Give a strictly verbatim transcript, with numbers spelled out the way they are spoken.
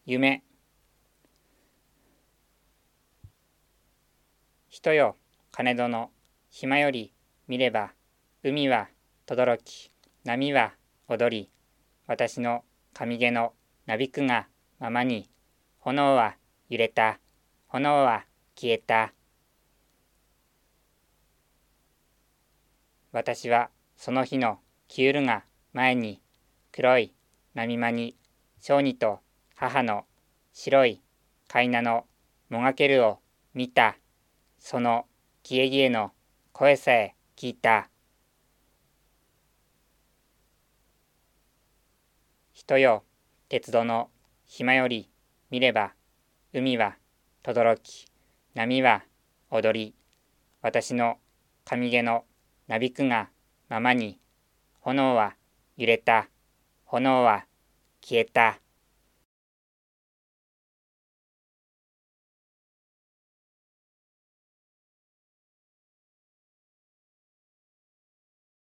夢。人よ金殿、暇より見れば、海は轟き、波は踊り、私の上毛のなびくがままに、炎は揺れた、炎は消えた。私はその日のキュールが前に、黒い波間に小児と母の白い飼いなのもがけるを見た。その消え消えの声さえ聞いた。人よ鉄道の暇より見れば、海は轟き、波は踊り、私の上毛のなびくがままに、炎は揺れた、炎は消えた。